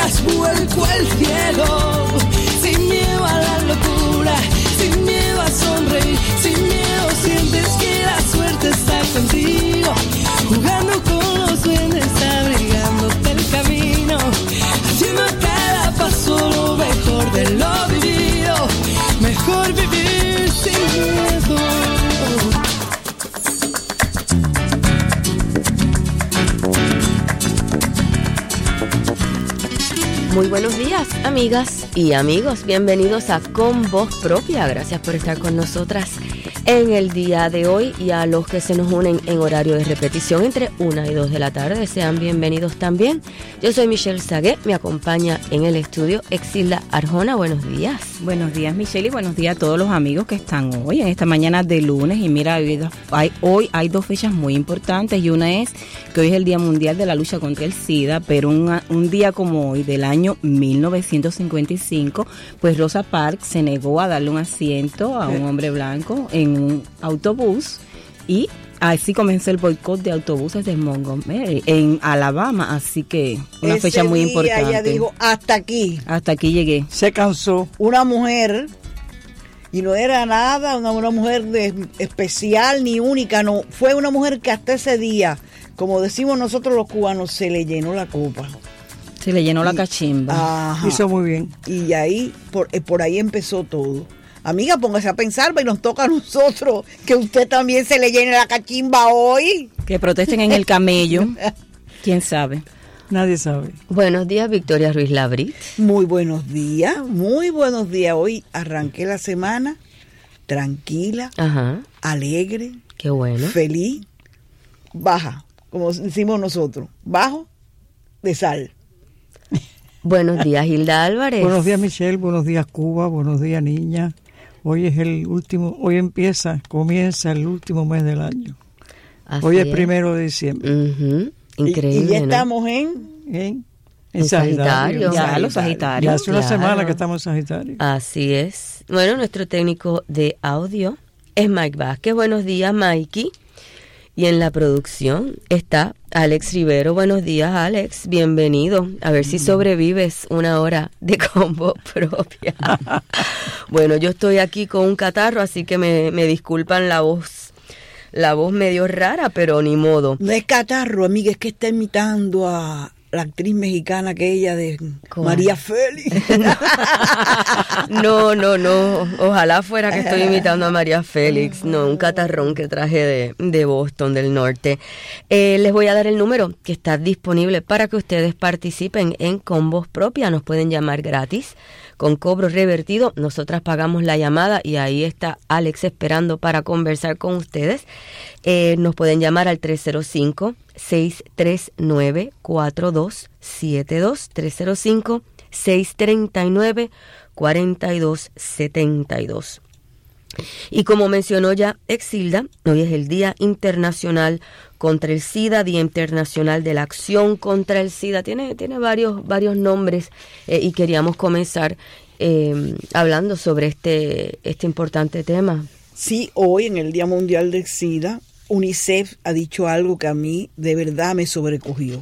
das vuelco al cielo, sin miedo a la locura, sin miedo a sonreír, sin miedo sientes que la suerte está contigo, jugando con los duendes, abrigándote el camino, haciendo cada paso lo mejor de lo vivido, mejor vivir sin miedo. Muy buenos días, amigas y amigos. Bienvenidos a Con Voz Propia. Gracias por estar con nosotras en el día de hoy, y a los que se nos unen en horario de repetición entre 1 y 2 de la tarde, sean bienvenidos también. Yo soy Michelle Sagué, me acompaña en el estudio Exilda Arjona. Buenos días. Buenos días, Michelle, y buenos días a todos los amigos que están hoy en esta mañana de lunes. Y mira, hoy hay dos fechas muy importantes, y una es que hoy es el Día Mundial de la Lucha contra el SIDA, pero un día como hoy del año 1955, pues Rosa Parks se negó a darle un asiento a un hombre blanco en un autobús, y así comenzó el boicot de autobuses de Montgomery en Alabama. Así que una ese fecha muy día importante. Ella dijo, hasta aquí llegué. Se cansó. Una mujer, y no era nada una mujer especial ni única, no, fue una mujer que hasta ese día, como decimos nosotros los cubanos, se le llenó la copa. Se le llenó la cachimba. Ajá. Hizo muy bien. Y ahí, por ahí empezó todo. Amiga, póngase a pensar, y nos toca a nosotros que usted también se le llene la cachimba hoy. Que protesten en el camello. ¿Quién sabe? Nadie sabe. Buenos días, Victoria Ruiz Labrit. Muy buenos días, muy buenos días. Hoy arranqué la semana tranquila, Ajá. alegre, Qué bueno. feliz, baja, como decimos nosotros, bajo de sal. Buenos días, Hilda Álvarez. Buenos días, Michelle. Buenos días, Cuba. Buenos días, niña. Hoy es el último, comienza el último mes del año. Así Hoy es es. 1 de diciembre. Uh-huh. Increíble, Y ya ¿no? estamos en Sagitario. Ya los Sagitarios. Ya hace una Claro. semana que estamos en Sagitario. Así es. Bueno, nuestro técnico de audio es Mike Vázquez. Buenos días, Mikey. Y en la producción está Alex Rivero. Buenos días, Alex. Bienvenido. A ver si sobrevives una hora de Con Voz Propia. Bueno, yo estoy aquí con un catarro, así que me disculpan la voz medio rara, pero ni modo. No es catarro, amiga, es que está imitando a la actriz mexicana aquella de ¿Cuál? María Félix. No. Ojalá fuera que estoy imitando a María Félix. No, un catarrón que traje de Boston, del norte. Les voy a dar el número que está disponible para que ustedes participen en Con Voz Propia. Nos pueden llamar gratis, con cobro revertido. Nosotras pagamos la llamada y ahí está Alex esperando para conversar con ustedes. Nos pueden llamar al 305-639-4272, 305-639-4272. Y como mencionó ya Exilda, hoy es el Día Internacional contra el SIDA, Día Internacional de la Acción contra el SIDA. Tiene varios nombres, y queríamos comenzar hablando sobre este importante tema. Sí, hoy en el Día Mundial del SIDA, UNICEF ha dicho algo que a mí de verdad me sobrecogió.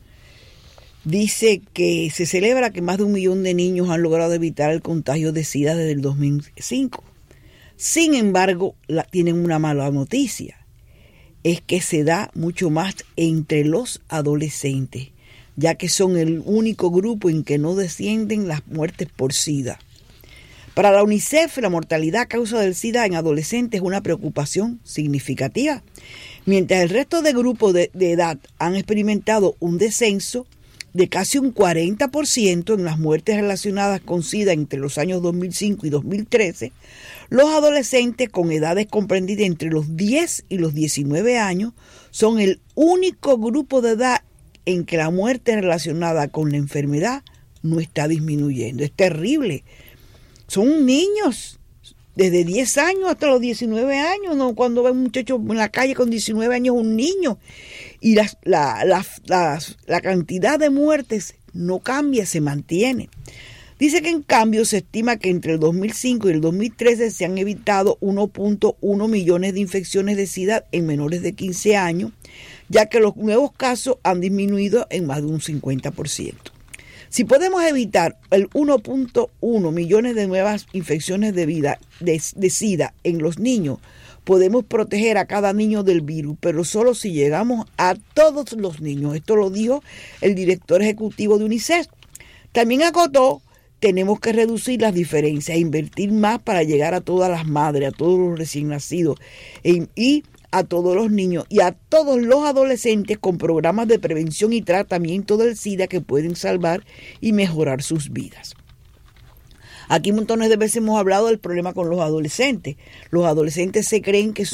Dice que se celebra que más de 1 millón de niños han logrado evitar el contagio de SIDA desde el 2005. Sin embargo, tienen una mala noticia. Es que se da mucho más entre los adolescentes, ya que son el único grupo en que no descienden las muertes por SIDA. Para la UNICEF, la mortalidad a causa del SIDA en adolescentes es una preocupación significativa. Mientras el resto de grupos de edad han experimentado un descenso de casi un 40% en las muertes relacionadas con SIDA entre los años 2005 y 2013, los adolescentes con edades comprendidas entre los 10 y los 19 años son el único grupo de edad en que la muerte relacionada con la enfermedad no está disminuyendo. Es terrible. Son niños, desde 10 años hasta los 19 años, ¿no? Cuando ven un muchacho en la calle con 19 años, un niño, y la cantidad de muertes no cambia, se mantiene. Dice que en cambio se estima que entre el 2005 y el 2013 se han evitado 1.1 millones de infecciones de SIDA en menores de 15 años, ya que los nuevos casos han disminuido en más de un 50%. Si podemos evitar el 1.1 millones de nuevas infecciones de SIDA en los niños, podemos proteger a cada niño del virus, pero solo si llegamos a todos los niños. Esto lo dijo el director ejecutivo de UNICEF. También acotó, tenemos que reducir las diferencias, invertir más para llegar a todas las madres, a todos los recién nacidos y a todos los niños y a todos los adolescentes con programas de prevención y tratamiento del SIDA que pueden salvar y mejorar sus vidas. Aquí montones de veces hemos hablado del problema con los adolescentes. Los adolescentes se creen que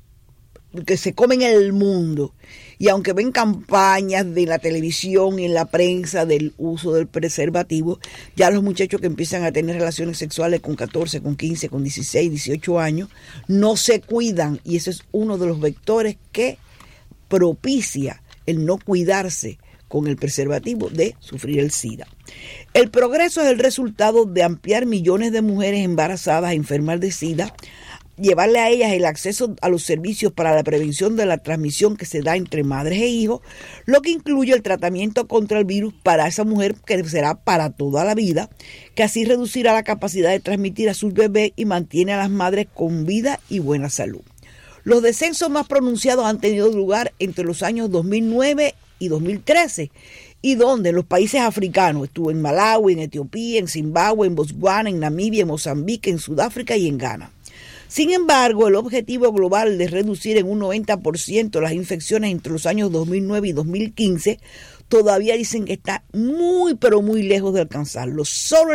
se comen el mundo. Y aunque ven campañas de la televisión y en la prensa del uso del preservativo, ya los muchachos que empiezan a tener relaciones sexuales con 14, con 15, con 16, 18 años, no se cuidan. Y ese es uno de los vectores que propicia el no cuidarse con el preservativo de sufrir el SIDA. El progreso es el resultado de ampliar millones de mujeres embarazadas a enfermar de SIDA, llevarle a ellas el acceso a los servicios para la prevención de la transmisión que se da entre madres e hijos, lo que incluye el tratamiento contra el virus para esa mujer que será para toda la vida, que así reducirá la capacidad de transmitir a sus bebés y mantiene a las madres con vida y buena salud. Los descensos más pronunciados han tenido lugar entre los años 2009 y 2013, y donde en los países africanos, estuvo en Malawi, en Etiopía, en Zimbabue, en Botswana, en Namibia, en Mozambique, en Sudáfrica y en Ghana. Sin embargo, el objetivo global de reducir en un 90% las infecciones entre los años 2009 y 2015 todavía dicen que está muy, pero muy lejos de alcanzarlo. Solo el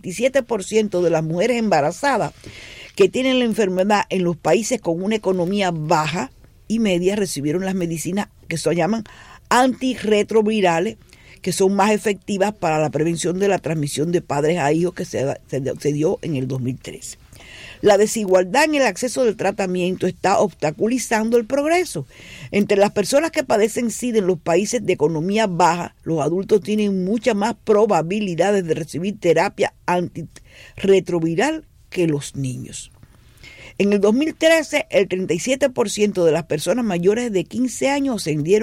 67% de las mujeres embarazadas que tienen la enfermedad en los países con una economía baja y media recibieron las medicinas que se llaman antirretrovirales, que son más efectivas para la prevención de la transmisión de padres a hijos que se dio en el 2013. La desigualdad en el acceso del tratamiento está obstaculizando el progreso. Entre las personas que padecen SIDA en los países de economía baja, los adultos tienen muchas más probabilidades de recibir terapia antirretroviral que los niños. En el 2013, el 37% de las personas mayores de 15 años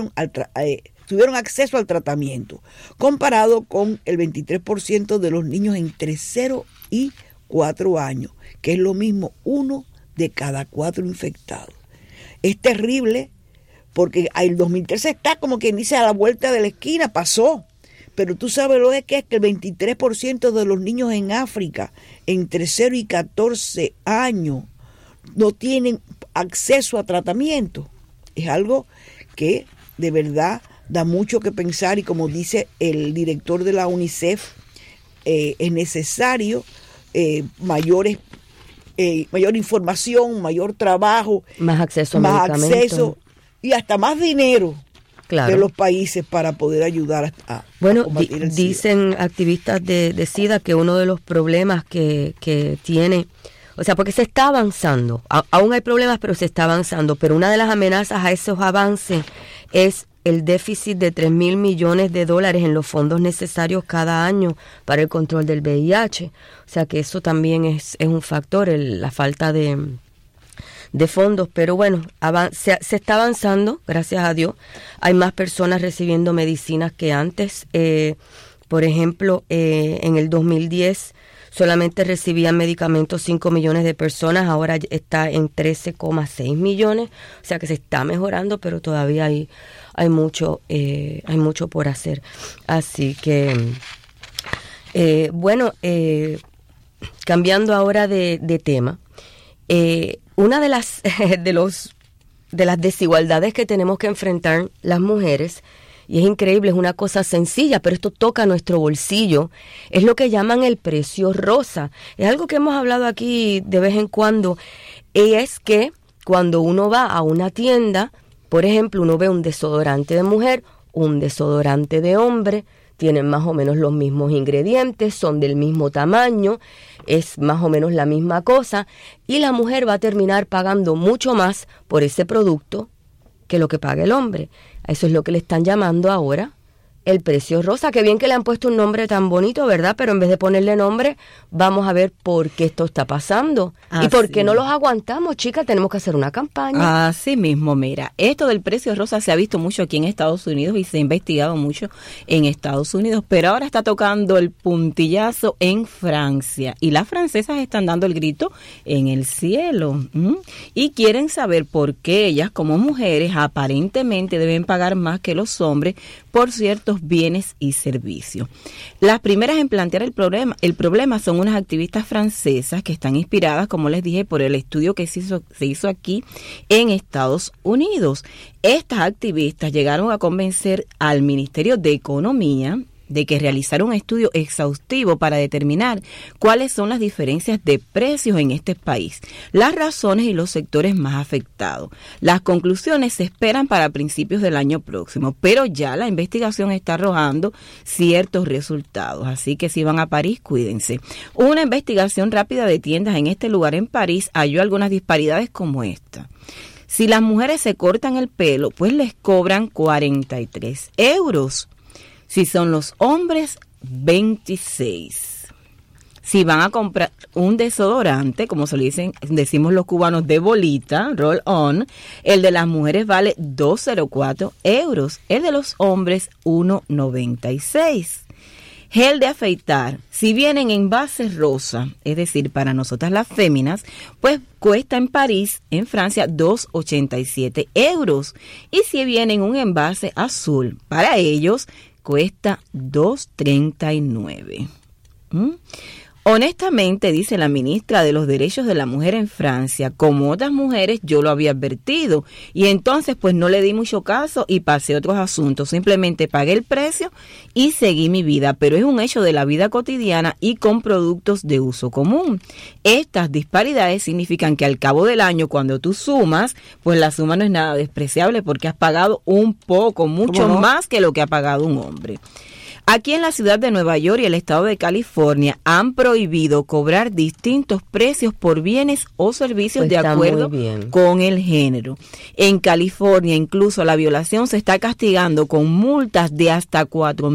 tuvieron acceso al tratamiento, comparado con el 23% de los niños entre 0 y 4 años, que es lo mismo, 1 de cada 4 infectados. Es terrible porque el 2013 está como quien dice a la vuelta de la esquina, pasó. Pero tú sabes lo que es que el 23% de los niños en África entre 0 y 14 años no tienen acceso a tratamiento. Es algo que de verdad da mucho que pensar y como dice el director de la UNICEF, es necesario mayor información, mayor trabajo, más acceso a medicamentos. Acceso y hasta más dinero, claro, de los países para poder ayudar a combatir el SIDA. Dicen activistas de SIDA que uno de los problemas que tiene, o sea, porque se está avanzando, aún hay problemas, pero se está avanzando, pero una de las amenazas a esos avances es el déficit de $3,000 millones en los fondos necesarios cada año para el control del VIH. O sea que eso también es un factor, la falta de fondos. Pero bueno, se está avanzando, gracias a Dios. Hay más personas recibiendo medicinas que antes. Por ejemplo, en el 2010 solamente recibían medicamentos 5 millones de personas, ahora está en 13,6 millones. O sea que se está mejorando, pero todavía hay mucho por hacer. Así que, cambiando ahora de tema, una de las desigualdades que tenemos que enfrentar las mujeres, y es increíble, es una cosa sencilla, pero esto toca nuestro bolsillo, es lo que llaman el precio rosa. Es algo que hemos hablado aquí de vez en cuando, y es que cuando uno va a una tienda, por ejemplo, uno ve un desodorante de mujer, un desodorante de hombre, tienen más o menos los mismos ingredientes, son del mismo tamaño, es más o menos la misma cosa, y la mujer va a terminar pagando mucho más por ese producto que lo que paga el hombre. A eso es lo que le están llamando ahora el precio rosa. Qué bien que le han puesto un nombre tan bonito, ¿verdad? Pero en vez de ponerle nombre, vamos a ver por qué esto está pasando. Así. Y por qué no los aguantamos, chicas. Tenemos que hacer una campaña. Así mismo, mira, esto del precio rosa se ha visto mucho aquí en Estados Unidos y se ha investigado mucho en Estados Unidos, pero ahora está tocando el puntillazo en Francia y las francesas están dando el grito en el cielo y quieren saber por qué ellas como mujeres aparentemente deben pagar más que los hombres por ciertos bienes y servicios. Las primeras en plantear el problema son unas activistas francesas que están inspiradas, como les dije, por el estudio que se hizo aquí en Estados Unidos. Estas activistas llegaron a convencer al Ministerio de Economía de que realizara un estudio exhaustivo para determinar cuáles son las diferencias de precios en este país, las razones y los sectores más afectados. Las conclusiones se esperan para principios del año próximo, pero ya la investigación está arrojando ciertos resultados, así que si van a París, cuídense. Una investigación rápida de tiendas en este lugar en París halló algunas disparidades como esta. Si las mujeres se cortan el pelo, pues les cobran 43 euros. Si son los hombres, 26. Si van a comprar un desodorante, como se le decimos los cubanos, de bolita, roll on, el de las mujeres vale 2,04 euros. El de los hombres, 1,96. Gel de afeitar, si vienen en base rosa, es decir, para nosotras las féminas, pues cuesta en París, en Francia, 2,87 euros. Y si viene en un envase azul, para ellos cuesta 2,39. Honestamente, dice la ministra de los Derechos de la Mujer en Francia, como otras mujeres yo lo había advertido y entonces pues no le di mucho caso y pasé a otros asuntos, simplemente pagué el precio y seguí mi vida, pero es un hecho de la vida cotidiana y con productos de uso común. Estas disparidades significan que al cabo del año, cuando tú sumas, pues la suma no es nada despreciable porque has pagado un poco, mucho más que lo que ha pagado un hombre. Aquí en la ciudad de Nueva York y el estado de California han prohibido cobrar distintos precios por bienes o servicios de acuerdo con el género. En California incluso la violación se está castigando con multas de hasta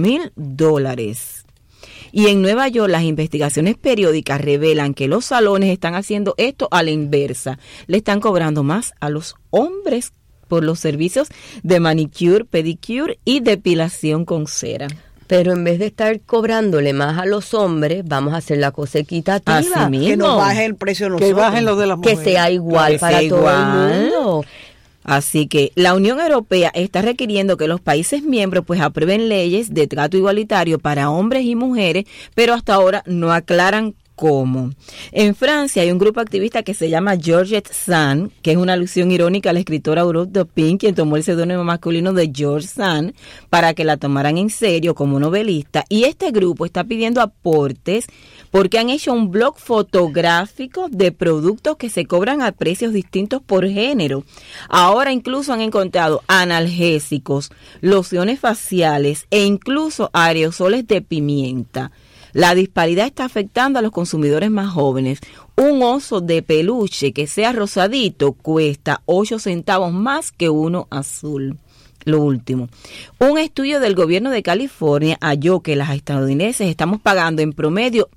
$4,000. Y en Nueva York las investigaciones periódicas revelan que los salones están haciendo esto a la inversa. Le están cobrando más a los hombres por los servicios de manicure, pedicure y depilación con cera. Pero en vez de estar cobrándole más a los hombres, vamos a hacer la cosa equitativa. Así mismo. Que nos baje el precio a nosotros. Que bajen los de las mujeres. Que sea igual para todo el mundo. Así que la Unión Europea está requiriendo que los países miembros pues aprueben leyes de trato igualitario para hombres y mujeres, pero hasta ahora no aclaran cómo. En Francia hay un grupo activista que se llama Georgette Sand, que es una alusión irónica a la escritora Aurore Dupin, quien tomó el seudónimo masculino de George Sand para que la tomaran en serio como novelista. Y este grupo está pidiendo aportes porque han hecho un blog fotográfico de productos que se cobran a precios distintos por género. Ahora incluso han encontrado analgésicos, lociones faciales e incluso aerosoles de pimienta. La disparidad está afectando a los consumidores más jóvenes. Un oso de peluche que sea rosadito cuesta 8 centavos más que uno azul. Lo último, un estudio del gobierno de California halló que las estadounidenses estamos pagando en promedio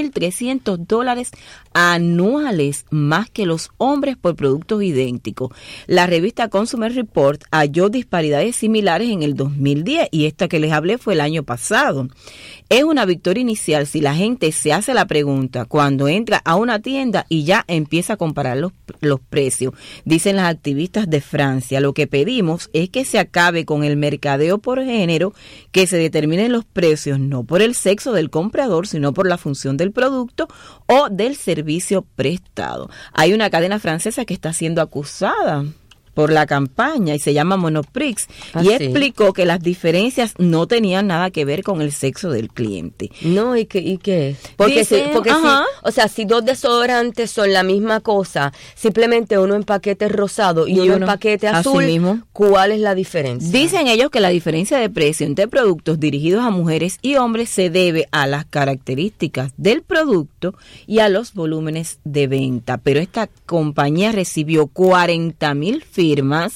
$1,300 anuales más que los hombres por productos idénticos. La revista Consumer Report halló disparidades similares en el 2010 y esta que les hablé fue el año pasado. Es una victoria inicial si la gente se hace la pregunta cuando entra a una tienda y ya empieza a comparar los precios. Dicen las activistas de Francia, lo que pedimos es que se acabe con el mercadeo por género, que se determinen los precios no por el sexo del comprador, sino por la función del producto o del servicio prestado. Hay una cadena francesa que está siendo acusada por la campaña y se llama Monoprix y explicó que las diferencias no tenían nada que ver con el sexo del cliente. No, ¿y qué es? Porque si, o sea, si dos desodorantes son la misma cosa, simplemente uno en paquete rosado y uno en paquete azul, ¿cuál es la diferencia? Dicen ellos que la diferencia de precio entre productos dirigidos a mujeres y hombres se debe a las características del producto y a los volúmenes de venta, pero esta compañía recibió 40,000 firmas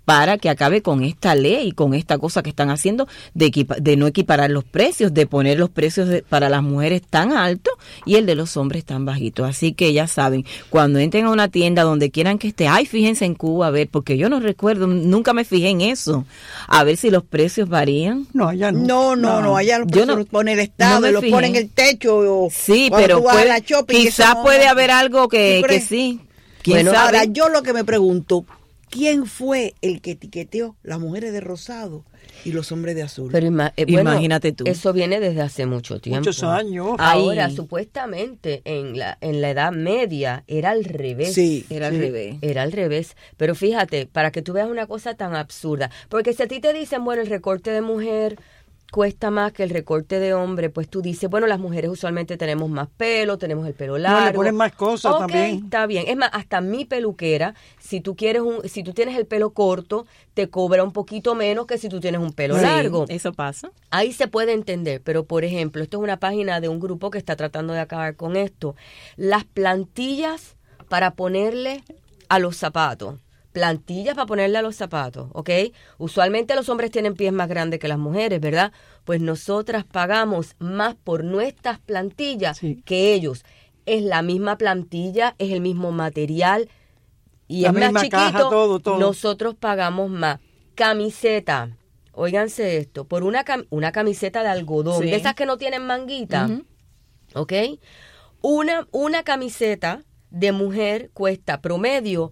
para que acabe con esta ley, con esta cosa que están haciendo de no equiparar los precios, de poner los precios para las mujeres tan altos y el de los hombres tan bajitos. Así que ya saben, cuando entren a una tienda donde quieran que esté, fíjense en Cuba, a ver, porque yo no recuerdo, nunca me fijé en eso, a ver si los precios varían. No, allá no. No, allá los precios los pone el Estado, no los pone en el techo. Sí, pero quizás puede haber algo que sí. Bueno, ahora yo lo que me pregunto, ¿quién fue el que etiqueteó las mujeres de rosado y los hombres de azul? Pero imagínate tú. Eso viene desde hace mucho tiempo. Muchos años. Ahora, supuestamente, en la Edad Media era al revés. Sí, era al revés. Era al revés. Pero fíjate, para que tú veas una cosa tan absurda. Porque si a ti te dicen, bueno, el recorte de mujer cuesta más que el recorte de hombre, pues tú dices, bueno, las mujeres usualmente tenemos más pelo, tenemos el pelo largo. No, le ponen más cosas también. Está bien. Es más, hasta mi peluquera, si tú tienes el pelo corto, te cobra un poquito menos que si tú tienes un pelo largo. Eso pasa. Ahí se puede entender, pero por ejemplo, esto es una página de un grupo que está tratando de acabar con esto. Las plantillas para ponerle a los zapatos. Plantillas para ponerle a los zapatos, ¿ok? Usualmente los hombres tienen pies más grandes que las mujeres, ¿verdad? Pues nosotras pagamos más por nuestras plantillas que ellos. Es la misma plantilla, es el mismo material y es más chiquito. Caja, todo. Nosotros pagamos más. Camiseta, óiganse esto, por una camiseta de algodón, de esas que no tienen manguita, ¿ok? Una camiseta de mujer cuesta promedio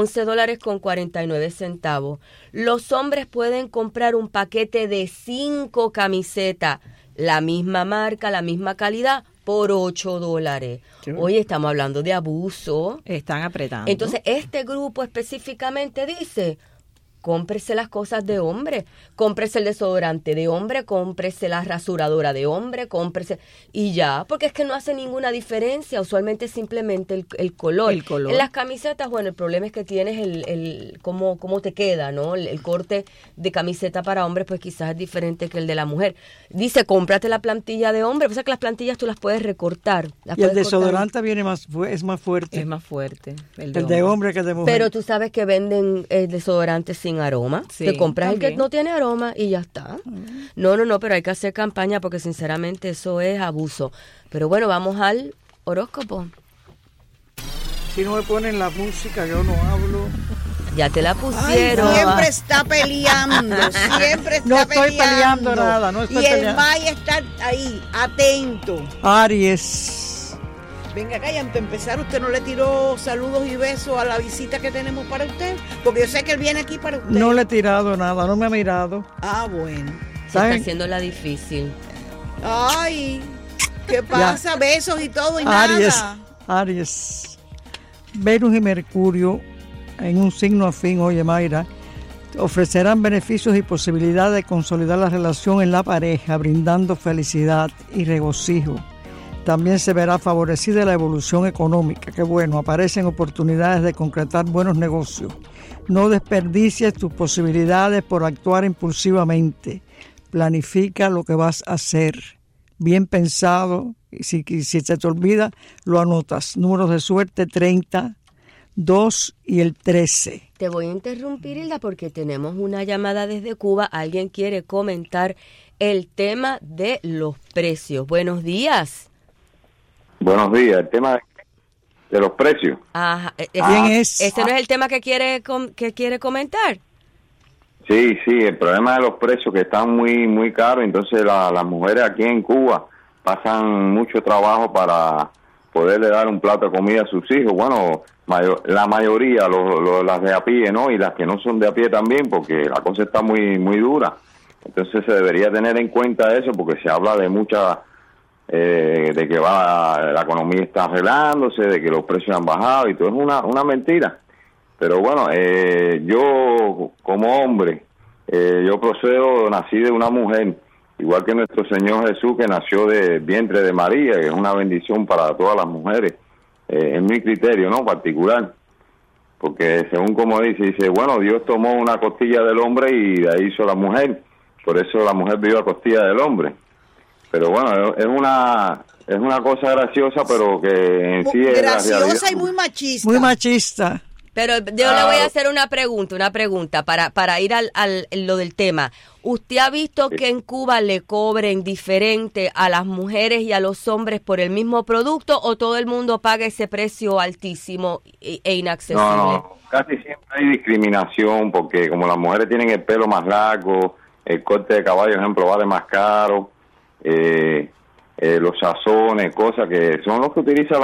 $11.49. Los hombres pueden comprar un paquete de 5 camisetas, la misma marca, la misma calidad, por $8. Hoy estamos hablando de abuso. Están apretando. Entonces, este grupo específicamente dice, cómprese las cosas de hombre, cómprese el desodorante de hombre, cómprese la rasuradora de hombre, cómprese y ya, porque es que no hace ninguna diferencia, usualmente es simplemente el color. El color. En las camisetas, bueno, el problema es que tienes cómo te queda, ¿no? El corte de camiseta para hombres, pues quizás es diferente que el de la mujer. Dice, cómprate la plantilla de hombre, o sea que las plantillas tú las puedes recortar. Y el desodorante viene es más fuerte. Es más fuerte. El de hombre que el de mujer. Pero tú sabes que venden desodorantes sin aroma. Sí, te compras también. el que no tiene aroma y ya está. No, pero hay que hacer campaña porque sinceramente eso es abuso. Pero bueno, vamos al horóscopo. Si no me ponen la música, yo no hablo. Ya te la pusieron. Siempre está peleando, No estoy peleando nada, no estoy peleando. Y el May está ahí, atento. Aries. Venga acá, y antes de empezar, ¿usted no le tiró saludos y besos a la visita que tenemos para usted? Porque yo sé que él viene aquí para usted. No le he tirado nada, no me ha mirado. Ah, bueno. Se está haciendo la difícil. Ay, ¿qué pasa? Besos y todo y Aries. Venus y Mercurio en un signo afín, oye Mayra, ofrecerán beneficios y posibilidades de consolidar la relación en la pareja, brindando felicidad y regocijo. También se verá favorecida la evolución económica. Qué bueno, aparecen oportunidades de concretar buenos negocios. No desperdicies tus posibilidades por actuar impulsivamente. Planifica lo que vas a hacer. Bien pensado. Y si se te olvida, lo anotas. Números de suerte 30, 2 y el 13. Te voy a interrumpir, Hilda, porque tenemos una llamada desde Cuba. Alguien quiere comentar el tema de los precios. Buenos días. Buenos días, el tema de los precios. Ajá. ¿Quién es? ¿Este no es el tema que quiere comentar? Sí, el problema de los precios que están muy caros, entonces las mujeres aquí en Cuba pasan mucho trabajo para poderle dar un plato de comida a sus hijos. Bueno, la mayoría, las de a pie, ¿no? Y las que no son de a pie también, porque la cosa está muy dura. Entonces se debería tener en cuenta eso, porque se habla de de que la economía está arreglándose, de que los precios han bajado y todo es una mentira. Pero bueno, yo como hombre, yo nací de una mujer, igual que nuestro Señor Jesús, que nació del vientre de María, que es una bendición para todas las mujeres, en mi criterio, ¿no? Particular. Porque según como dice, bueno, Dios tomó una costilla del hombre y de ahí hizo la mujer. Por eso la mujer vivió a costilla del hombre. Pero bueno, es una cosa graciosa, pero que en sí es graciosa y muy machista. Muy machista. Pero yo le voy a hacer una pregunta para ir al lo del tema. ¿Usted ha visto que en Cuba le cobren diferente a las mujeres y a los hombres por el mismo producto o todo el mundo paga ese precio altísimo e inaccesible? No, casi siempre hay discriminación porque como las mujeres tienen el pelo más largo, el corte de caballo, por ejemplo, vale más caro, los sazones, cosas que son los que utiliza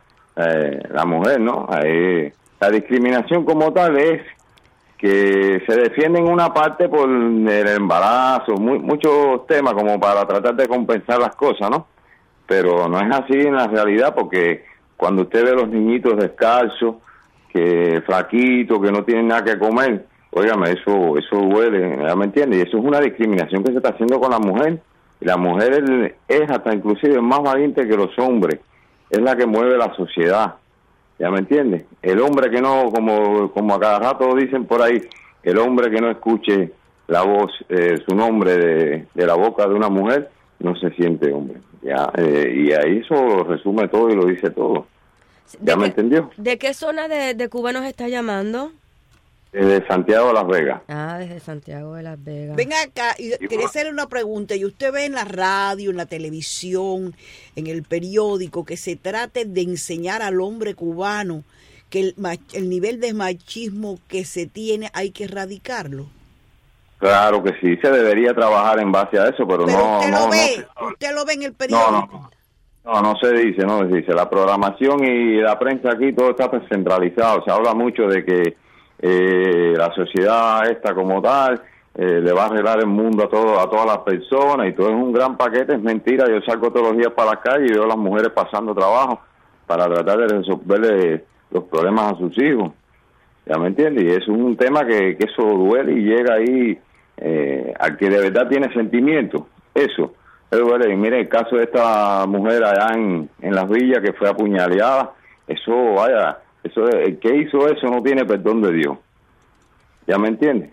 la mujer, ¿no? La discriminación como tal es que se defiende en una parte por el embarazo, muchos temas como para tratar de compensar las cosas, ¿no? Pero no es así en la realidad, porque cuando usted ve a los niñitos descalzos, que flaquitos, que no tienen nada que comer, óigame, eso duele, ¿ya me entiende? Y eso es una discriminación que se está haciendo con la mujer. Y la mujer es hasta inclusive más valiente que los hombres, es la que mueve la sociedad. ¿Ya me entiendes? El hombre que no, como a cada rato dicen por ahí, el hombre que no escuche la voz, su nombre de la boca de una mujer, no se siente hombre. ¿Ya? Y ahí eso resume todo y lo dice todo. ¿Ya me entendió? ¿De qué zona de Cuba nos está llamando? Desde Santiago de Las Vegas. Desde Santiago de Las Vegas. Venga acá, y quería hacerle una pregunta. Y usted ve en la radio, en la televisión, en el periódico, que se trate de enseñar al hombre cubano que el nivel de machismo que se tiene hay que erradicarlo. Claro que sí, se debería trabajar en base a eso, pero no... ¿Usted lo ve en el periódico? No se dice. La programación y la prensa aquí, todo está centralizado. Se habla mucho de que la sociedad esta como tal le va a arreglar el mundo a todas las personas y todo es un gran paquete. Es mentira. Yo salgo todos los días para la calle y veo a las mujeres pasando trabajo para tratar de resolverle los problemas a sus hijos. ¿Ya me entiendes? Y eso es un tema que eso duele y llega ahí al que de verdad tiene sentimiento. Eso duele. Y mire el caso de esta mujer allá en Las Villas que fue apuñaleada. El que hizo eso no tiene perdón de Dios. ¿Ya me entiende?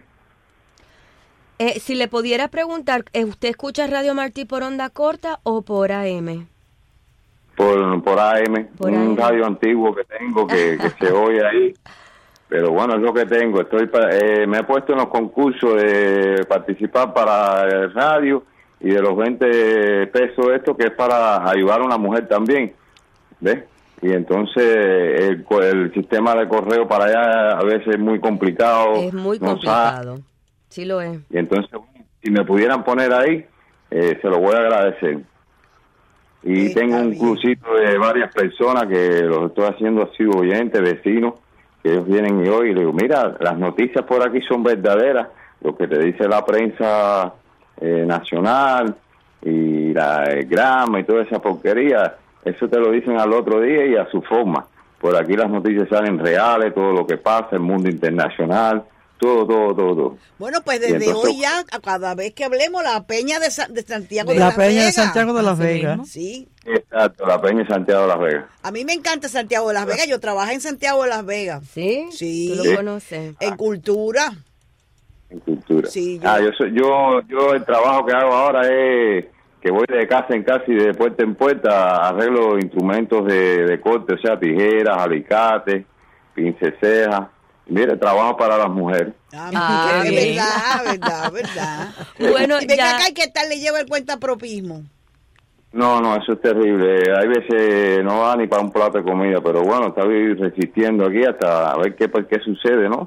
Si le pudiera preguntar, ¿usted escucha Radio Martí por onda corta o por AM? Por AM, un radio antiguo que tengo que se oye ahí. Pero bueno, es lo que tengo. Me he puesto en los concursos de participar para el radio y de los 20 pesos esto que es para ayudar a una mujer también. ¿Ves? Y entonces el sistema de correo para allá a veces es muy complicado. Es muy complicado, sí lo es. Y entonces, si me pudieran poner ahí, se lo voy a agradecer. Y tengo un clubcito de varias personas que los estoy haciendo así, oyentes, vecinos, que ellos vienen y hoy y le digo, mira, las noticias por aquí son verdaderas, lo que te dice la prensa nacional y el Grama y toda esa porquería, eso te lo dicen al otro día y a su forma. Por aquí las noticias salen reales, todo lo que pasa, el mundo internacional, todo. Bueno, pues desde entonces, hoy ya, a cada vez que hablemos, la Peña de Santiago de Las Vegas. La Peña de Santiago de Las Vegas. Sí. Exacto, la Peña de Santiago de Las Vegas. A mí me encanta Santiago de Las Vegas, yo trabajé en Santiago de Las Vegas. ¿Sí? Sí. ¿Tú lo conoces? En cultura. En cultura. Sí. Yo el trabajo que hago ahora es que voy de casa en casa y de puerta en puerta, arreglo instrumentos de corte, o sea, tijeras, alicates, pincecejas. Mire, trabajo para las mujeres. Es verdad. Bueno, y venga acá, ¿qué tal le lleva el cuentapropismo? No, eso es terrible. Hay veces no da ni para un plato de comida, pero bueno, estoy resistiendo aquí hasta a ver qué sucede, ¿no?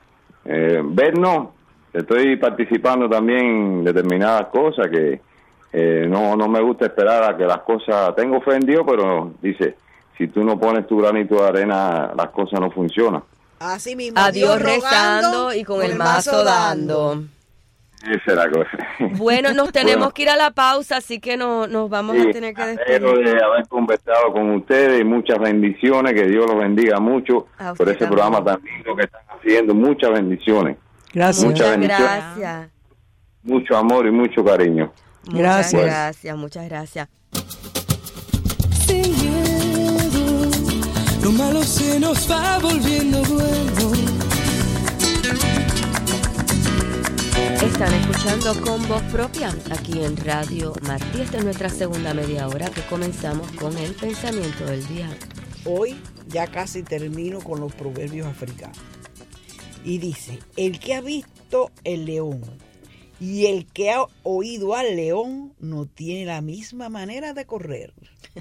Estoy participando también en determinadas cosas que no me gusta esperar a que las cosas... Tengo fe en Dios, pero dice, si tú no pones tu granito de arena, las cosas no funcionan. Así mismo. A Dios rezando y con el mazo dando. Esa es la cosa. Bueno, nos tenemos que ir a la pausa, así que nos vamos a tener que despedir. De haber conversado con ustedes y muchas bendiciones, que Dios los bendiga mucho por ese programa también, lo que están haciendo. Muchas bendiciones. Gracias. Muchas gracias. Mucho amor y mucho cariño. Muchas gracias. Sin miedo, lo malo se nos va volviendo bueno. Están escuchando Con Voz Propia aquí en Radio Martí. Esta es nuestra segunda media hora que comenzamos con el pensamiento del día. hoy ya casi termino con los proverbios africanos. Y dice, el que ha visto el león y el que ha oído al león no tiene la misma manera de correr.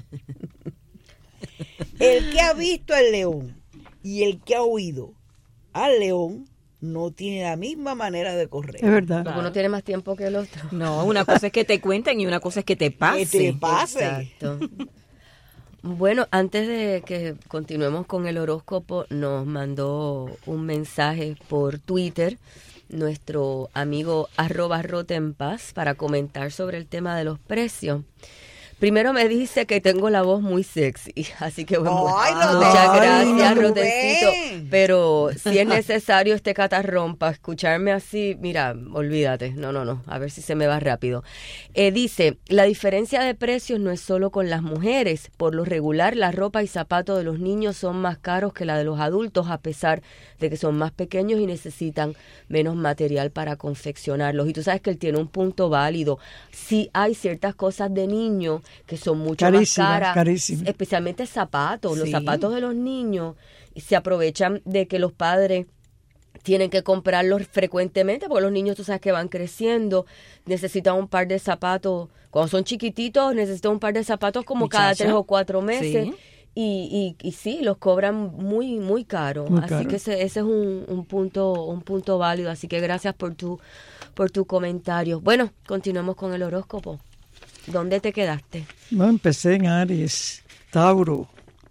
El que ha visto el león y el que ha oído al león no tiene la misma manera de correr. Es verdad. Porque uno tiene más tiempo que el otro. No, una cosa es que te cuenten y una cosa es que te pase. Que te pase. Exacto. Bueno, antes de que continuemos con el horóscopo, nos mandó un mensaje por Twitter nuestro amigo @rotenpaz para comentar sobre el tema de los precios. Primero me dice que tengo la voz muy sexy, así que bueno, muchas gracias, Rotencito. Pero si es necesario este catarrón para escucharme así, mira, olvídate, no, a ver si se me va rápido. Dice, la diferencia de precios no es solo con las mujeres. Por lo regular, la ropa y zapatos de los niños son más caros que la de los adultos, a pesar de que son más pequeños y necesitan menos material para confeccionarlos. Y tú sabes que él tiene un punto válido. Sí hay ciertas cosas de niño que son mucho carísimas, más caras, carísimas. Especialmente zapatos. Los Sí. zapatos de los niños se aprovechan de que los padres tienen que comprarlos frecuentemente, porque los niños, tú sabes que van creciendo, necesitan un par de zapatos, cuando son chiquititos necesitan un par de zapatos como cada Muchacha. 3 o 4 meses. Sí. Y sí, los cobran muy caro. Muy Así caro. que ese es un punto válido. Así que gracias por tu comentario. Bueno, continuemos con el horóscopo. ¿Dónde te quedaste? No, empecé en Aries, Tauro.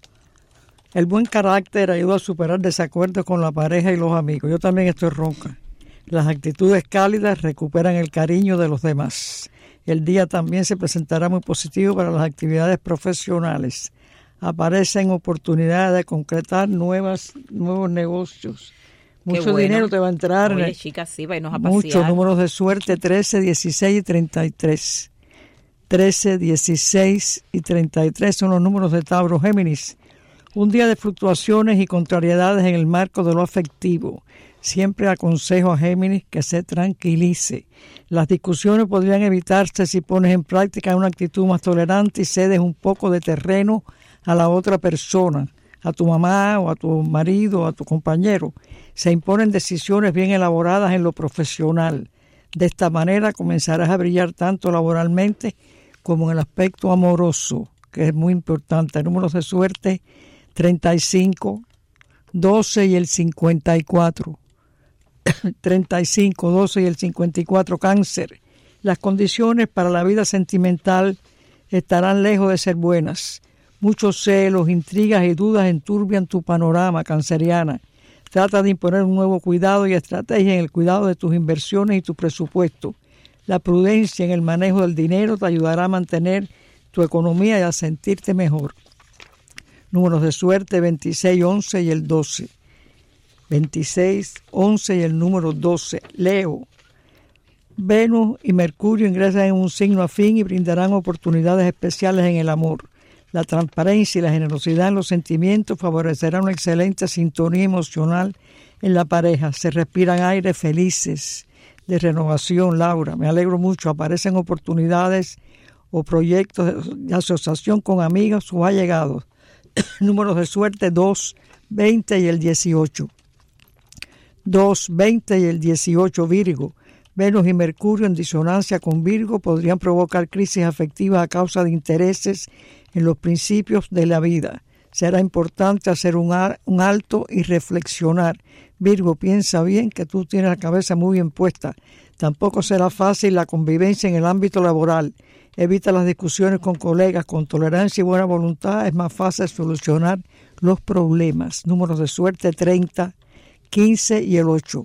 El buen carácter ayuda a superar desacuerdos con la pareja y los amigos. Yo también estoy ronca. Las actitudes cálidas recuperan el cariño de los demás. El día también se presentará muy positivo para las actividades profesionales. Aparecen oportunidades de concretar nuevos negocios. Mucho Qué bueno. dinero te va a entrar. Oye, chicas, sí, vámonos a pasear. Muchos números de suerte, 13, 16 y 33. 13, 16 y 33 son los números de Tauro. Géminis. Un día de fluctuaciones y contrariedades en el marco de lo afectivo. Siempre aconsejo a Géminis que se tranquilice. Las discusiones podrían evitarse si pones en práctica una actitud más tolerante y cedes un poco de terreno a la otra persona, a tu mamá o a tu marido o a tu compañero. Se imponen decisiones bien elaboradas en lo profesional. De esta manera comenzarás a brillar tanto laboralmente como en el aspecto amoroso, que es muy importante. Números de suerte, 35, 12 y el 54. 35, 12 y el 54, Cáncer. Las condiciones para la vida sentimental estarán lejos de ser buenas. Muchos celos, intrigas y dudas enturbian tu panorama, canceriana. Trata de imponer un nuevo cuidado y estrategia en el cuidado de tus inversiones y tu presupuesto. La prudencia en el manejo del dinero te ayudará a mantener tu economía y a sentirte mejor. Números de suerte, 26, 11 y el 12. 26, 11 y el número 12. Leo. Venus y Mercurio ingresan en un signo afín y brindarán oportunidades especiales en el amor. La transparencia y la generosidad en los sentimientos favorecerán una excelente sintonía emocional en la pareja. Se respiran aires felices de renovación, Laura. Me alegro mucho. Aparecen oportunidades o proyectos de asociación con amigos o allegados. Números de suerte, 2, 20 y el 18. 2, 20 y el 18, Virgo. Venus y Mercurio en disonancia con Virgo podrían provocar crisis afectivas a causa de intereses en los principios de la vida. Será importante hacer un alto y reflexionar. Virgo, piensa bien que tú tienes la cabeza muy bien puesta. Tampoco será fácil la convivencia en el ámbito laboral. Evita las discusiones con colegas. Con tolerancia y buena voluntad es más fácil solucionar los problemas. Números de suerte, 30, 15 y el 8.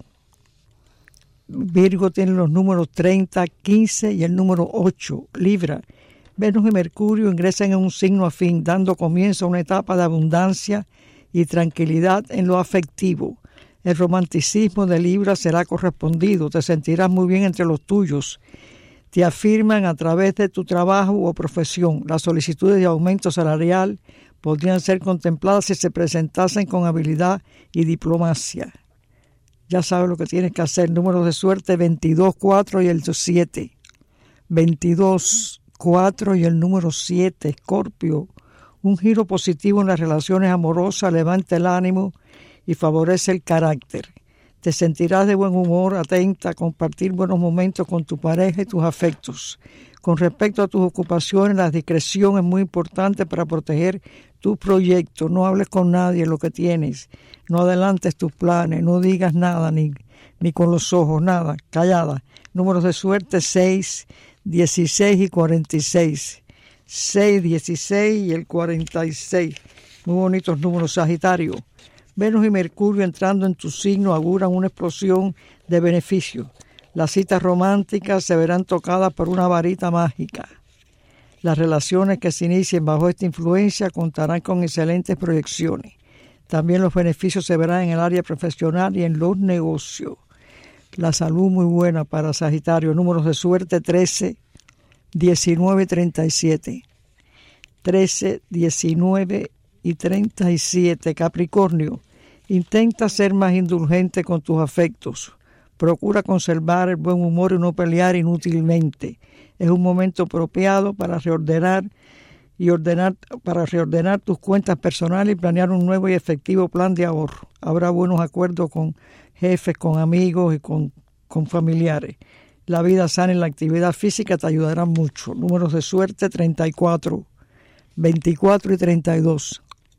Virgo tiene los números 30, 15 y el número 8. Libra. Venus y Mercurio ingresan en un signo afín, dando comienzo a una etapa de abundancia y tranquilidad en lo afectivo. El romanticismo de Libra será correspondido, te sentirás muy bien entre los tuyos. Te afirman a través de tu trabajo o profesión. Las solicitudes de aumento salarial podrían ser contempladas si se presentasen con habilidad y diplomacia. Ya sabes lo que tienes que hacer. Números de suerte, 22, 4 y el 7. 22, 4 y el número 7, Escorpio. Un giro positivo en las relaciones amorosas levanta el ánimo y favorece el carácter. Te sentirás de buen humor, atenta a compartir buenos momentos con tu pareja y tus afectos. Con respecto a tus ocupaciones, la discreción es muy importante para proteger tu proyecto. No hables con nadie lo que tienes. No adelantes tus planes. No digas nada, ni con los ojos, nada. Callada. Números de suerte 6, 16 y 46. 6, 16 y el 46. Muy bonitos números, Sagitario. Venus y Mercurio entrando en tu signo auguran una explosión de beneficios. Las citas románticas se verán tocadas por una varita mágica. Las relaciones que se inicien bajo esta influencia contarán con excelentes proyecciones. También los beneficios se verán en el área profesional y en los negocios. La salud muy buena para Sagitario. Números de suerte 13, 19 y 37. 13, 19 y 37. Capricornio. Intenta ser más indulgente con tus afectos. Procura conservar el buen humor y no pelear inútilmente. Es un momento apropiado para reordenar tus cuentas personales y planear un nuevo y efectivo plan de ahorro. Habrá buenos acuerdos con jefes, con amigos y con familiares. La vida sana y la actividad física te ayudarán mucho. Números de suerte 34, 24 y 32.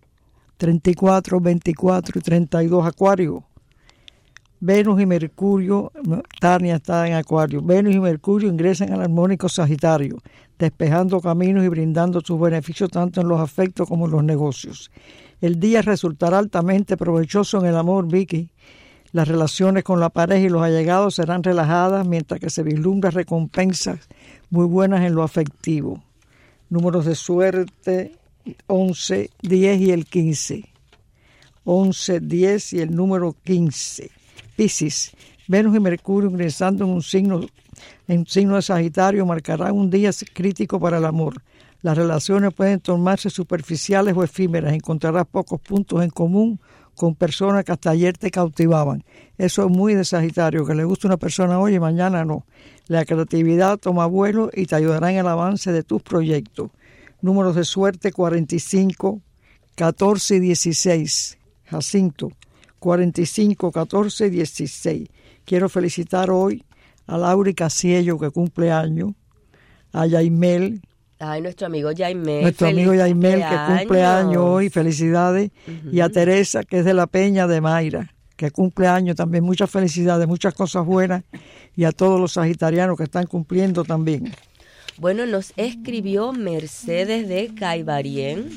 34, 24 y 32. Acuario. Venus y Mercurio, Tania está en Acuario. Venus y Mercurio ingresan al armónico Sagitario, despejando caminos y brindando sus beneficios tanto en los afectos como en los negocios. El día resultará altamente provechoso en el amor, Vicky. Las relaciones con la pareja y los allegados serán relajadas, mientras que se vislumbran recompensas muy buenas en lo afectivo. Números de suerte 11, 10 y el 15. 11, 10 y el número 15. Piscis, Venus y Mercurio ingresando en un signo de Sagitario marcarán un día crítico para el amor. Las relaciones pueden tornarse superficiales o efímeras. Encontrarás pocos puntos en común con personas que hasta ayer te cautivaban. Eso es muy de Sagitario, que le gusta una persona hoy y mañana no. La creatividad toma vuelo y te ayudará en el avance de tus proyectos. Números de suerte 45, 14 y 16. Jacinto. 45, 14, 16. Quiero felicitar hoy a Laura Casiello, que cumple años, a Yaimel. Ay, nuestro amigo Yaimel. Nuestro amigo Yaimel, que cumple años hoy, felicidades. Y a Teresa, que es de la Peña de Mayra, que cumple años también. Muchas felicidades, muchas cosas buenas. Y a todos los sagitarianos que están cumpliendo también. Bueno, nos escribió Mercedes de Caibarien.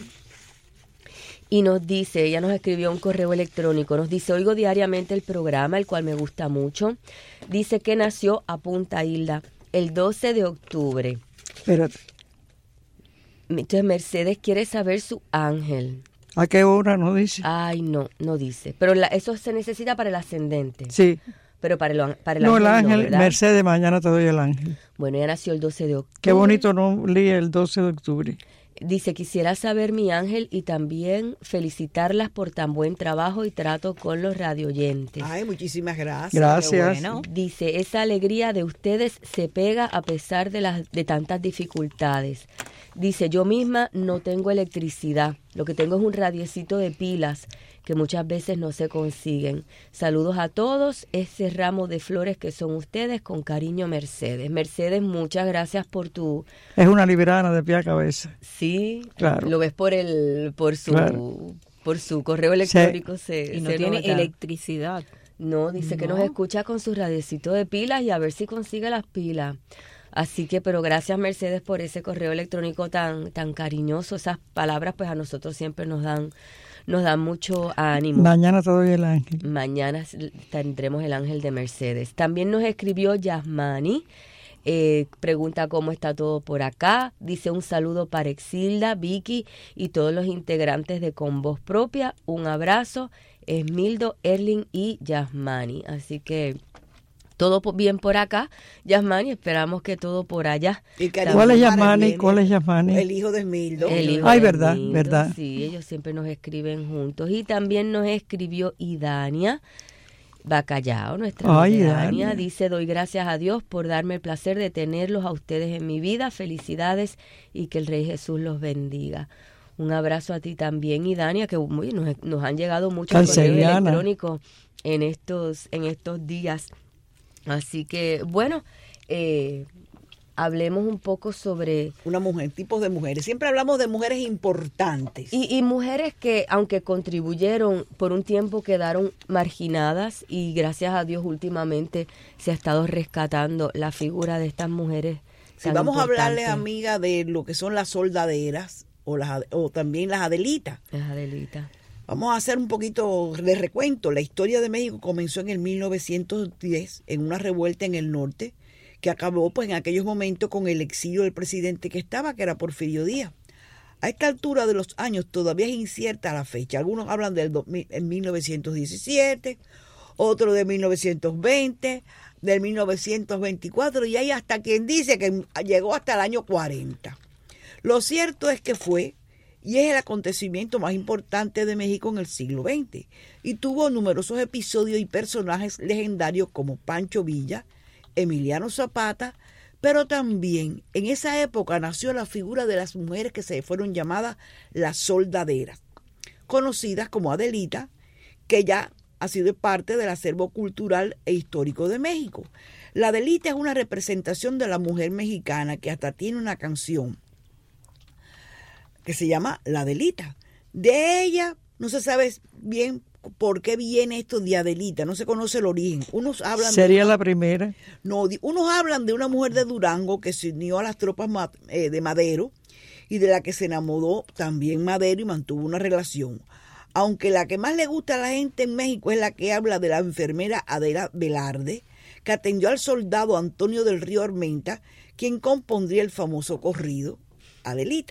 Y nos dice, ella nos escribió un correo electrónico, nos dice, oigo diariamente el programa, el cual me gusta mucho. Dice que nació a Punta Hilda el 12 de octubre. Espérate. Entonces Mercedes quiere saber su ángel. ¿A qué hora? No dice. Ay, no dice. Pero eso se necesita para el ascendente. Sí. Pero para el ángel no, el ángel, no, Mercedes, mañana te doy el ángel. Bueno, ella nació el 12 de octubre. Qué bonito nombre, el 12 de octubre. Dice, quisiera saber mi ángel y también felicitarlas por tan buen trabajo y trato con los radioyentes. Ay, muchísimas gracias. Gracias. Bueno. Dice, esa alegría de ustedes se pega a pesar de tantas dificultades. Dice, yo misma no tengo electricidad, lo que tengo es un radiecito de pilas que muchas veces no se consiguen. Saludos a todos, ese ramo de flores que son ustedes, con cariño, Mercedes. Mercedes, muchas gracias por tu... Es una librana de pie a cabeza. Sí, claro. Lo ves por su correo electrónico. Sí. Y no se tiene nota. electricidad. No, dice que nos escucha con su radiecito de pilas y a ver si consigue las pilas. Así que, pero gracias Mercedes por ese correo electrónico tan cariñoso. Esas palabras pues a nosotros siempre nos dan mucho ánimo. Mañana te doy el ángel. Mañana tendremos el ángel de Mercedes. También nos escribió Yasmani. Pregunta cómo está todo por acá. Dice un saludo para Exilda, Vicky y todos los integrantes de Con Voz Propia. Un abrazo. Esmildo, Erling y Yasmani. Así que todo bien por acá, Yasmani, esperamos que todo por allá. ¿Cuál es Yasmani? ¿Cuál es Yasmani? El hijo de Esmildo. Ay, verdad, verdad. Sí, ellos siempre nos escriben juntos. Y también nos escribió Idania Bacallao, nuestra amiga Idania. Dice, doy gracias a Dios por darme el placer de tenerlos a ustedes en mi vida. Felicidades y que el Rey Jesús los bendiga. Un abrazo a ti también y Dania, que nos han llegado muchos correos Canceriana. electrónicos en estos días. Así que, bueno, hablemos un poco sobre... Una mujer, tipos de mujeres. Siempre hablamos de mujeres importantes. Y mujeres que, aunque contribuyeron, por un tiempo quedaron marginadas y gracias a Dios últimamente se ha estado rescatando la figura de estas mujeres. Si vamos a hablarles, amiga, de lo que son las soldaderas o también las Adelitas. Las Adelitas. Vamos a hacer un poquito de recuento. La historia de México comenzó en el 1910 en una revuelta en el norte que acabó pues en aquellos momentos con el exilio del presidente que estaba, que era Porfirio Díaz. A esta altura de los años todavía es incierta la fecha. Algunos hablan del 1917, otros de 1920, del 1924 y hay hasta quien dice que llegó hasta el año 40. Lo cierto es que fue y es el acontecimiento más importante de México en el siglo XX y tuvo numerosos episodios y personajes legendarios como Pancho Villa, Emiliano Zapata, pero también en esa época nació la figura de las mujeres que se fueron llamadas las soldaderas, conocidas como Adelita, que ya ha sido parte del acervo cultural e histórico de México. La Adelita es una representación de la mujer mexicana que hasta tiene una canción que se llama La Adelita. De ella no se sabe bien por qué viene esto de Adelita, no se conoce el origen. Unos hablan ¿Sería la primera? No, unos hablan de una mujer de Durango que se unió a las tropas de Madero y de la que se enamoró también Madero y mantuvo una relación. Aunque la que más le gusta a la gente en México es la que habla de la enfermera Adela Velarde, que atendió al soldado Antonio del Río Armenta, quien compondría el famoso corrido Adelita.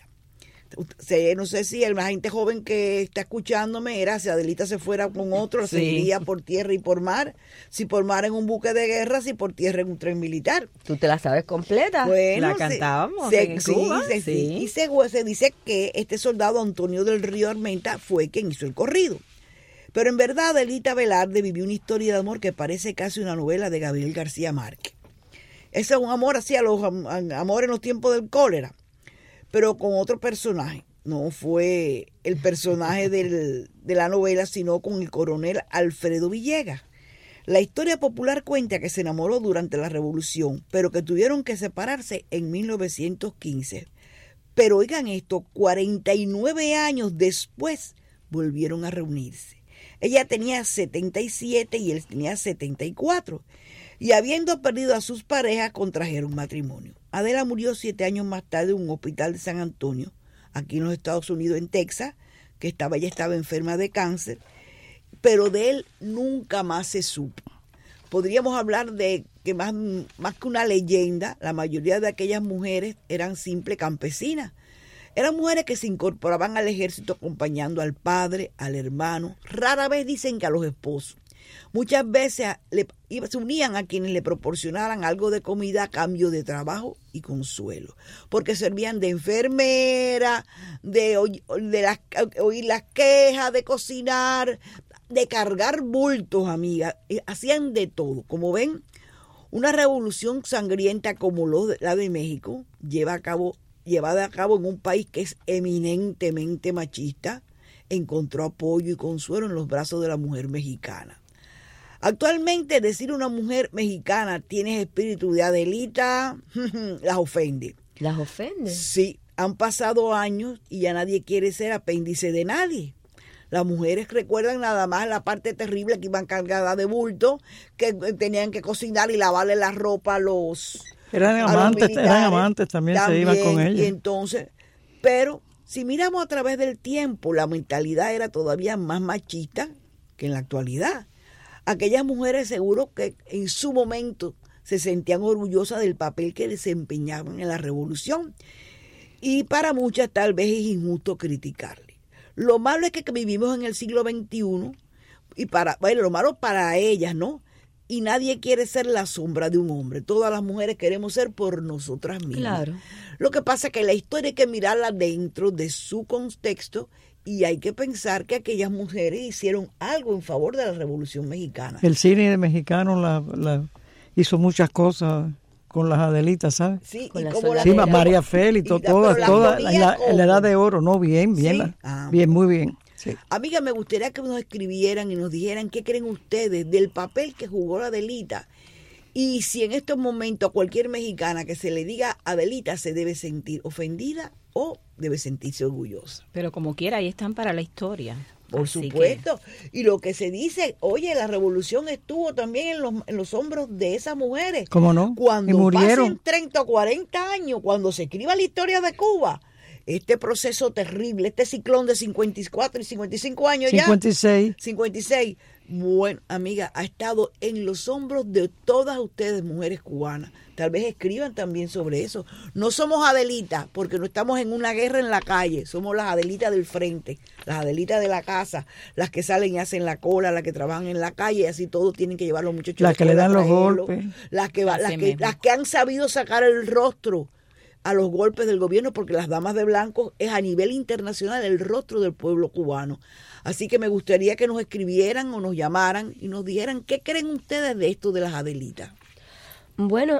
No sé si la gente joven que está escuchándome era si Adelita se fuera con otro, Sí. se iría por tierra y por mar, si por mar en un buque de guerra, si por tierra en un tren militar. ¿Tú te la sabes completa? Bueno, La cantábamos se en Cuba, sí. Y se dice que este soldado Antonio del Río Armenta fue quien hizo el corrido. Pero en verdad Adelita Velarde vivió una historia de amor que parece casi una novela de Gabriel García Márquez. Ese es un amor así a los amores en los tiempos del cólera, pero con otro personaje. No fue el personaje de la novela, sino con el coronel Alfredo Villegas. La historia popular cuenta que se enamoró durante la Revolución, pero que tuvieron que separarse en 1915. Pero oigan esto, 49 años después volvieron a reunirse. Ella tenía 77 y él tenía 74. Y habiendo perdido a sus parejas, contrajeron matrimonio. Adela murió 7 años más tarde en un hospital de San Antonio, aquí en los Estados Unidos, en Texas, que ella estaba enferma de cáncer, pero de él nunca más se supo. Podríamos hablar de que más que una leyenda, la mayoría de aquellas mujeres eran simples campesinas. Eran mujeres que se incorporaban al ejército acompañando al padre, al hermano, rara vez dicen que a los esposos. Muchas veces se unían a quienes le proporcionaran algo de comida a cambio de trabajo y consuelo, porque servían de enfermera, de oír las quejas, de cocinar, de cargar bultos, amigas. Hacían de todo. Como ven, una revolución sangrienta como la de México, llevada a cabo en un país que es eminentemente machista, encontró apoyo y consuelo en los brazos de la mujer mexicana. Actualmente decir una mujer mexicana tiene espíritu de Adelita, las ofende. ¿Las ofende? Sí, han pasado años y ya nadie quiere ser apéndice de nadie. Las mujeres recuerdan nada más la parte terrible que iban cargadas de bulto, que tenían que cocinar y lavarle la ropa a los amantes también se iban con ella. Y entonces, pero si miramos a través del tiempo, la mentalidad era todavía más machista que en la actualidad. Aquellas mujeres seguro que en su momento se sentían orgullosas del papel que desempeñaban en la revolución. Y para muchas tal vez es injusto criticarle. Lo malo es que vivimos en el siglo XXI y lo malo para ellas, ¿no? Y nadie quiere ser la sombra de un hombre. Todas las mujeres queremos ser por nosotras mismas. Claro. Lo que pasa es que la historia hay que mirarla dentro de su contexto y hay que pensar que aquellas mujeres hicieron algo en favor de la Revolución Mexicana. El cine mexicano hizo muchas cosas con las Adelitas, ¿sabes? Sí, Con y la como la Sí, soladera. María Félix, pero todas, las todas, ponía en la edad de oro, ¿no? Bien, Sí. bien, muy bien. Sí. Amiga, me gustaría que nos escribieran y nos dijeran qué creen ustedes del papel que jugó la Adelita. Y si en estos momentos a cualquier mexicana que se le diga Adelita se debe sentir ofendida o debe sentirse orgullosa. Pero como quiera, ahí están para la historia. Por Así supuesto. Y lo que se dice, oye, la revolución estuvo también en los hombros de esas mujeres. ¿Cómo no? Cuando Y murieron. pasen 30 o 40 años, cuando se escriba la historia de Cuba, este proceso terrible, este ciclón de 54 y 55 años 56. 56. Bueno, amiga, ha estado en los hombros de todas ustedes, mujeres cubanas. Tal vez escriban también sobre eso. No somos Adelitas, porque no estamos en una guerra en la calle. Somos las Adelitas del frente, las Adelitas de la casa, las que salen y hacen la cola, las que trabajan en la calle, y así todos tienen que llevar los muchachos. Las que le dan los traerlos, golpes. Las Así mismo. que han sabido sacar el rostro a los golpes del gobierno, porque las damas de blanco es a nivel internacional el rostro del pueblo cubano. Así que me gustaría que nos escribieran o nos llamaran y nos dijeran qué creen ustedes de esto de las Adelitas. Bueno,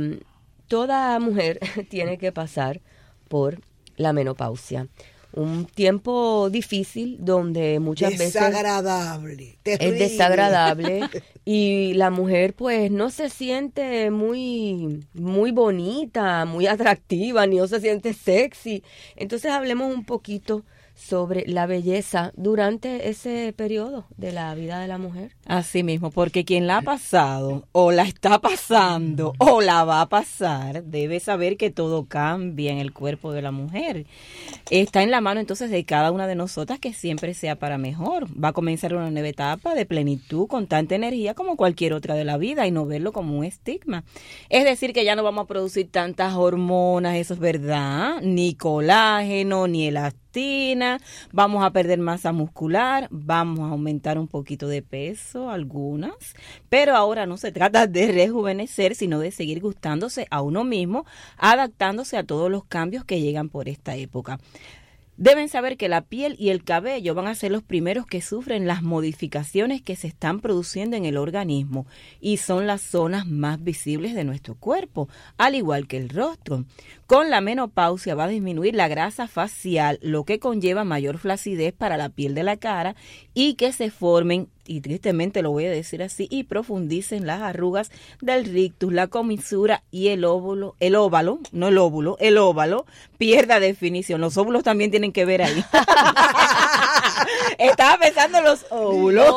toda mujer tiene que pasar por la menopausia. Un tiempo difícil donde muchas veces Desagradable, terrible. es desagradable y la mujer pues no se siente muy bonita, muy atractiva, ni no se siente sexy. Entonces hablemos un poquito sobre la belleza durante ese periodo de la vida de la mujer. Así mismo, porque quien la ha pasado o la está pasando o la va a pasar debe saber que todo cambia en el cuerpo de la mujer. Está en la mano entonces de cada una de nosotras que siempre sea para mejor. Va a comenzar una nueva etapa de plenitud con tanta energía como cualquier otra de la vida y no verlo como un estigma. Es decir, que ya no vamos a producir tantas hormonas, eso es verdad, ni colágeno, ni elastina, vamos a perder masa muscular, vamos a aumentar un poquito de peso, algunas, pero ahora no se trata de rejuvenecer, sino de seguir gustándose a uno mismo, adaptándose a todos los cambios que llegan por esta época. Deben saber que la piel y el cabello van a ser los primeros que sufren las modificaciones que se están produciendo en el organismo y son las zonas más visibles de nuestro cuerpo, al igual que el rostro. Con la menopausia va a disminuir la grasa facial, lo que conlleva mayor flacidez para la piel de la cara y que se formen, y tristemente lo voy a decir así, y profundicen las arrugas del rictus, la comisura y el óvulo pierda definición. Los óvulos también tienen que ver ahí. Estaba pensando en los óvulos.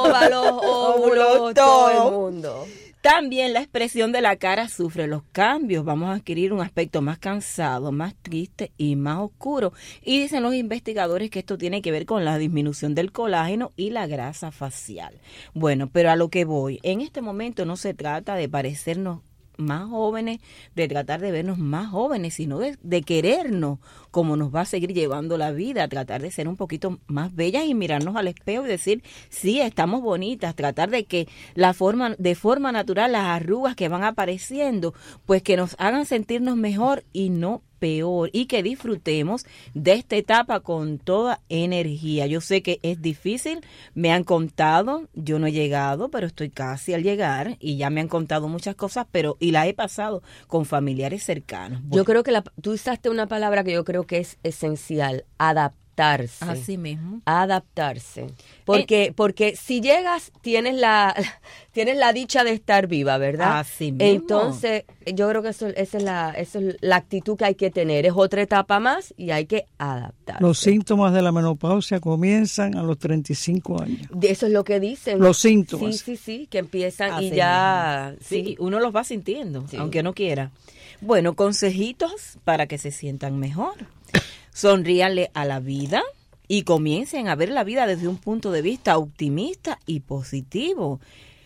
Óvulos, todo el mundo. También la expresión de la cara sufre los cambios. Vamos a adquirir un aspecto más cansado, más triste y más oscuro. Y dicen los investigadores que esto tiene que ver con la disminución del colágeno y la grasa facial. Bueno, pero a lo que voy, en este momento no se trata de parecernos más jóvenes, de tratar de vernos más jóvenes, sino de querernos, como nos va a seguir llevando la vida, tratar de ser un poquito más bellas y mirarnos al espejo y decir, sí, estamos bonitas, tratar de que de forma natural las arrugas que van apareciendo, pues que nos hagan sentirnos mejor y no peor, y que disfrutemos de esta etapa con toda energía. Yo sé que es difícil, me han contado, yo no he llegado, pero estoy casi al llegar y ya me han contado muchas cosas, y la he pasado con familiares cercanos. Yo creo que tú usaste una palabra que yo creo que es esencial, adaptarse. Así mismo. Adaptarse. Porque si llegas, tienes la dicha de estar viva, ¿verdad? Así mismo. Entonces, yo creo que esa es la actitud que hay que tener. Es otra etapa más y hay que adaptarse. Los síntomas de la menopausia comienzan a los 35 años. Eso es lo que dicen. Los síntomas. Sí, que empiezan Así y ya... mismo. Sí, uno los va sintiendo, Sí. aunque no quiera. Bueno, consejitos para que se sientan mejor. Sonríanle a la vida y comiencen a ver la vida desde un punto de vista optimista y positivo.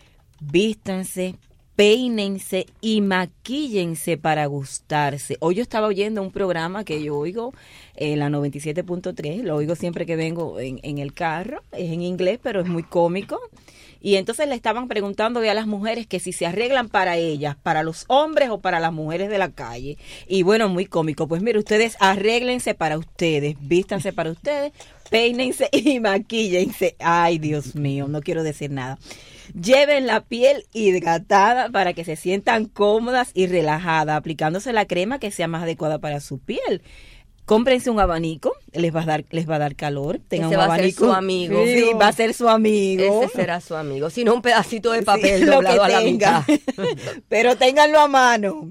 Vístanse, peínense y maquíllense para gustarse. Hoy yo estaba oyendo un programa que yo oigo, la 97.3, lo oigo siempre que vengo en el carro, es en inglés, pero es muy cómico. Y entonces le estaban preguntando a las mujeres que si se arreglan para ellas, para los hombres o para las mujeres de la calle. Y bueno, muy cómico. Pues mire, ustedes arréglense para ustedes, vístanse para ustedes, Peínense y maquíllense. Ay, Dios mío, no quiero decir nada. Lleven la piel hidratada para que se sientan cómodas y relajadas, aplicándose la crema que sea más adecuada para su piel. Cómprense un abanico, les va a dar calor. Tengan Ese un va a ser abanico. su amigo. Sí, va a ser su amigo. Ese será su amigo. Si no, un pedacito de papel Sí, lo doblado que a la tengan. mitad. Pero ténganlo a mano.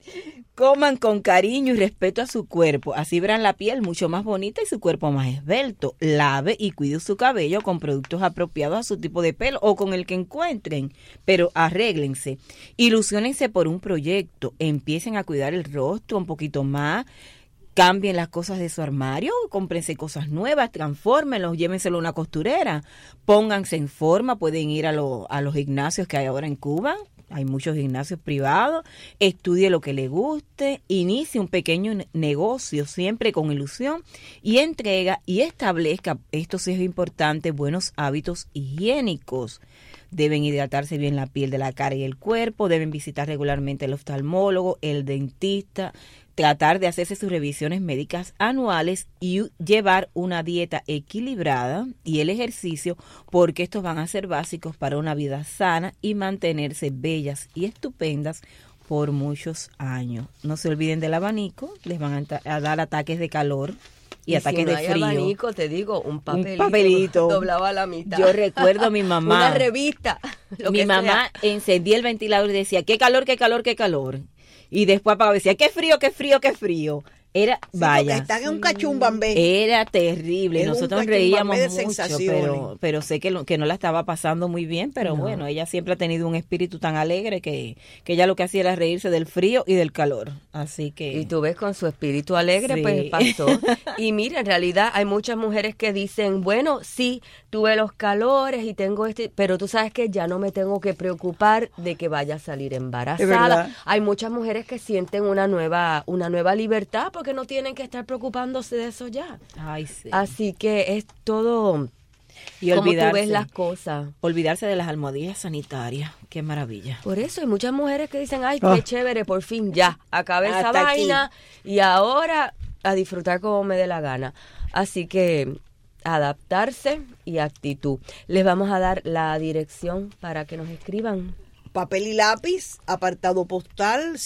Coman con cariño y respeto a su cuerpo, así verán la piel mucho más bonita y su cuerpo más esbelto. Lave y cuide su cabello con productos apropiados a su tipo de pelo o con el que encuentren, pero arréglense. Ilusiónense por un proyecto, empiecen a cuidar el rostro un poquito más. Cambien las cosas de su armario, cómprense cosas nuevas, transfórmenlos, llévenselo a una costurera, pónganse en forma, pueden ir a los gimnasios que hay ahora en Cuba. Hay muchos gimnasios privados, estudie lo que le guste, inicie un pequeño negocio siempre con ilusión y entrega y establezca, esto sí es importante, buenos hábitos higiénicos. Deben hidratarse bien la piel de la cara y el cuerpo, deben visitar regularmente el oftalmólogo, el dentista, tratar de hacerse sus revisiones médicas anuales y llevar una dieta equilibrada y el ejercicio, porque estos van a ser básicos para una vida sana y mantenerse bellas y estupendas por muchos años. No se olviden del abanico, les van a dar ataques de calor y ataques si no de hay frío. abanico, te digo, un papelito doblado a la mitad. Yo recuerdo a mi mamá. Una revista. Mi mamá encendía el ventilador y decía, qué calor, qué calor, qué calor. Y después apagaba y decía, qué frío, qué frío, qué frío. Era, Sí, vaya. porque están en un cachumbambé. Era terrible. Es un Nosotros cachumbambé reíamos de mucho, sensaciones. pero sé que no la estaba pasando muy bien, pero bueno, ella siempre ha tenido un espíritu tan alegre que ella lo que hacía era reírse del frío y del calor. Así que... Y tú ves con su espíritu alegre, Sí. pues pasó. Y mira, en realidad hay muchas mujeres que dicen, bueno, sí, tuve los calores y tengo pero tú sabes que ya no me tengo que preocupar de que vaya a salir Es embarazada. verdad. Hay muchas mujeres que sienten una nueva libertad porque no tienen que estar preocupándose de eso ya. Ay, sí. Así que es todo Y como tú olvidarse. ves las cosas. Olvidarse de las almohadillas sanitarias. Qué maravilla. Por eso hay muchas mujeres que dicen, ay, Ah. qué chévere, por fin ya, acabé esa Hasta aquí. vaina y ahora a disfrutar como me dé la gana. Así que adaptarse y actitud. Les vamos a dar la dirección para que nos escriban. Papel y lápiz, apartado postal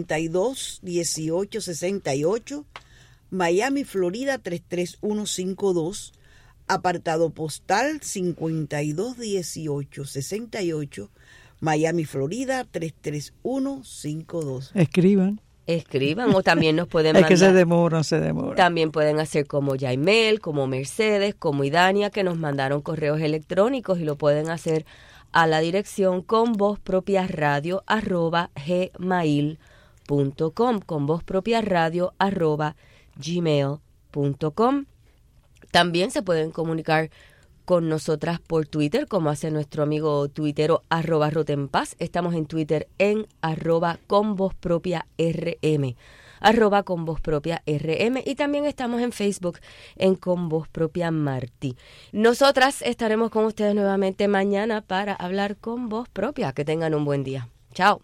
521868, Miami, Florida 33152, apartado postal 521868, Miami, Florida 33152. Escriban. Escriban o también nos pueden Es mandar. que se demoran. También pueden hacer como Yaimel, como Mercedes, como Idania, que nos mandaron correos electrónicos y lo pueden hacer a la dirección convozpropiaradio@gmail.com, convozpropiaradio@gmail.com. También se pueden comunicar con nosotras por Twitter, como hace nuestro amigo tuitero @rotenpaz. Estamos en Twitter en @convozpropiarm, @convozpropiarm, y también estamos en Facebook en Con Voz Propia Martí. Nosotras estaremos con ustedes nuevamente mañana para hablar con voz propia. Que tengan un buen día. Chao.